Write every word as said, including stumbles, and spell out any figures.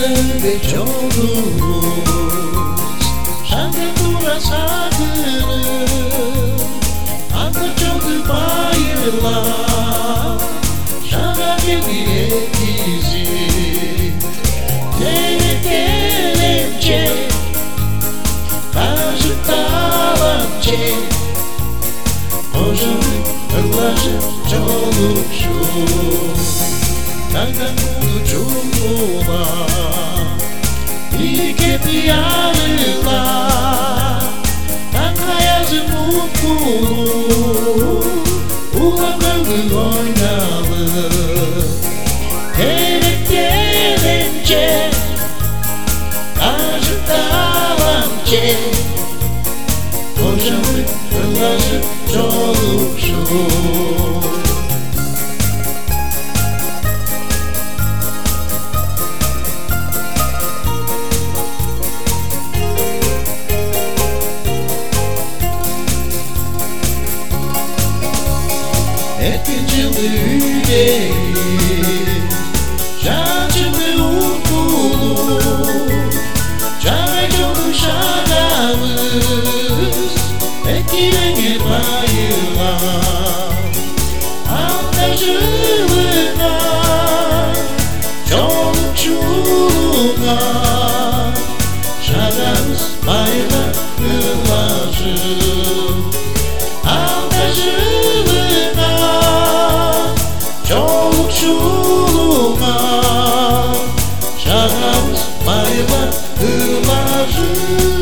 ve çolumuz senden durasakını anda çoldu bayırlar şana geliye bizi gelip gelince karşı talanca Ojum ılaşıp çolukşum Nereden buldu çuluma İlk hep yarılar Ben hayatım mutluluğu Ulan ömür oynalı Gelip gelince Karşı talanca Ojum ılaşıp çolukşum Etkincili yüreğim Şancılı mutluluk Çay çolu şakamız Etkilenir bayırlar Anlaşılığına Çoluk çoluğuna Şakamız bayırlar Yıllaşır Anlaşılığına Çoluk çoluğuna Şakamız bayırlar Yıllaşır